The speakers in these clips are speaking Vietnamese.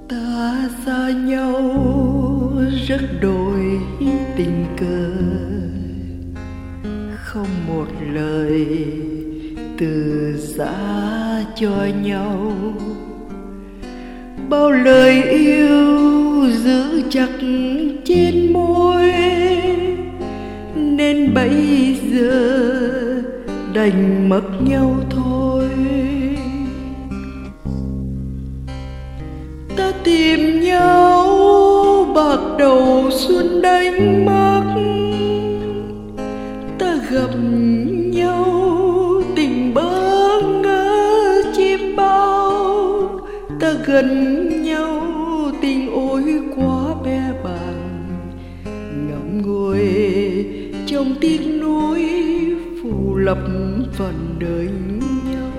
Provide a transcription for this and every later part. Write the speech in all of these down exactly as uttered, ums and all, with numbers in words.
Ta xa nhau rất đổi tình cờ, không một lời từ giã cho nhau. Bao lời yêu giữ chặt trên môi, nên bây giờ đành mất nhau thôi. Ta tìm nhau bạc đầu xuân đánh mất, ta gặp nhau tình bỡ ngỡ chim bao, ta gần nhau tình ôi quá bé bàng, ngậm ngùi trong tiếc nuối phù lập phần đời nhau.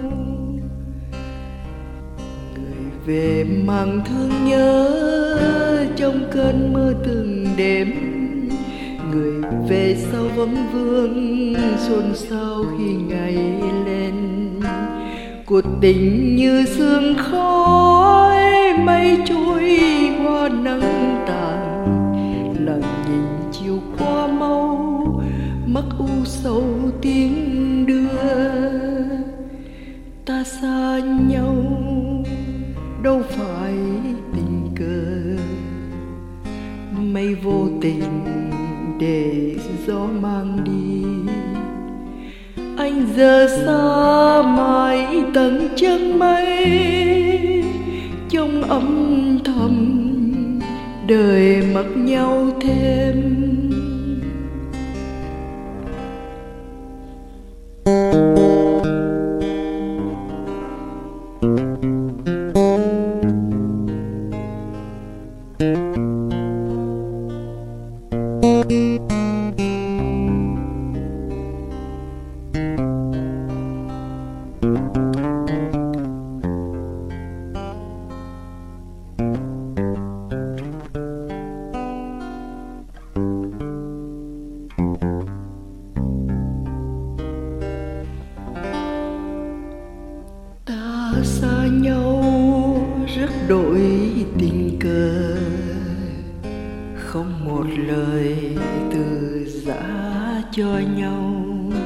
Người về mang thương nhớ trong cơn mơ từng đêm, người về sau vấn vương xôn xao khi ngày lên. Cuộc tình như sương khói mây trôi qua nắng tàn, lặng nhìn chiều qua mau mắt u sầu tiếng đưa. Ta xa nhau đâu phải tình cờ, mây vô tình để gió mang đi. Anh giờ xa mãi tầng chân mây, trong âm thầm đời mất nhau thêm. Xa nhau rất đổi tình cờ, không một lời từ giã cho nhau.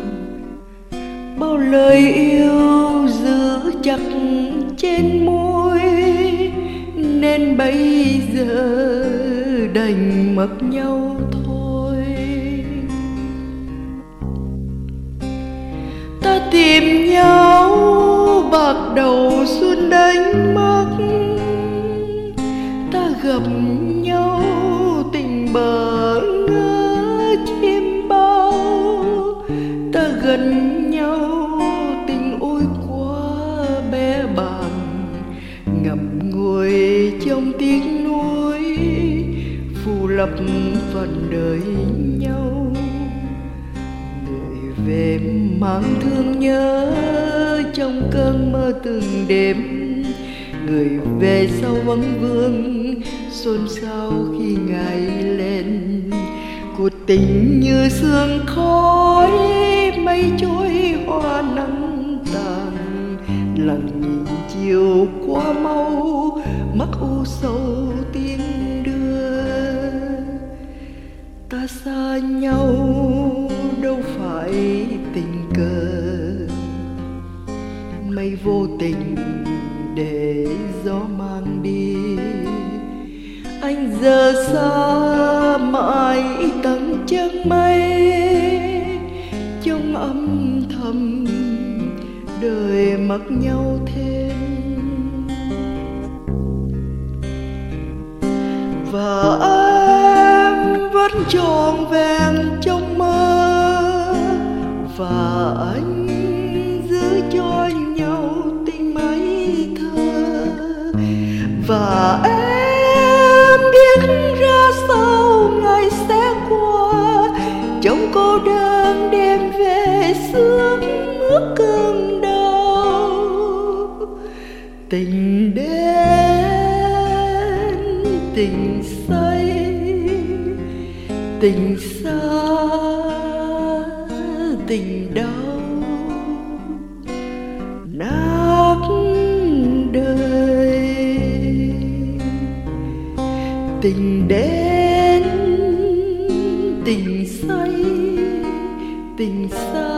Bao lời yêu giữ chặt trên môi, nên bây giờ đành mất nhau thôi. Ta tìm nhau bạc đầu xuân đánh mất, ta gặp nhau tình bỡ ngỡ chim bao, ta gần nhau tình ôi quá bé bàng, ngậm ngùi trong tiếc nuối phù lập phần đời nhau. Người về mang thương nhớ trong cơn mơ từng đêm, người về sau vấn vương xôn xao khi ngày lên. Cuộc tình như sương khói mây trôi hoa nắng tàn, lặng nhìn chiều qua mau mắt u sầu tiếng đưa. Ta xa nhau đâu phải tình cờ, mây vô tình để gió mang đi. Anh giờ xa mãi tầng chân mây, trong âm thầm đời mất nhau thêm. Và em vẫn trọn vẹn trong mơ, và anh giữ cho nhau tình mấy thơ. Và em biết ra sao ngày sẽ qua, trong cô đơn đêm về sương mưa cơn đau. Tình đến tình say, tình xa tình đau, nát đời. tình đến tình say tình xa